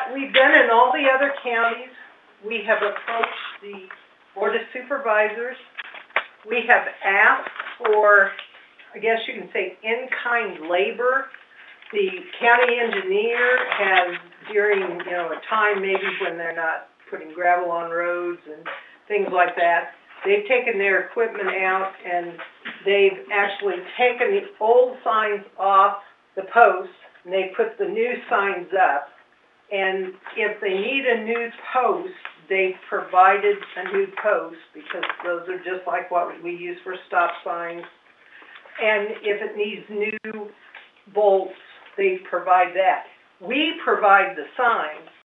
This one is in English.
we've done in all the other counties. We have approached the Board of Supervisors. We have asked for, I guess you can say, in-kind labor. The county engineer has, during, a time maybe when they're not putting gravel on roads and things like that, they've taken their equipment out and they've actually taken the old signs off the posts and they put the new signs up. And if they need a new post, they've provided a new post because those are just like what we use for stop signs. And if it needs new bolts, they provide that. We provide the signs,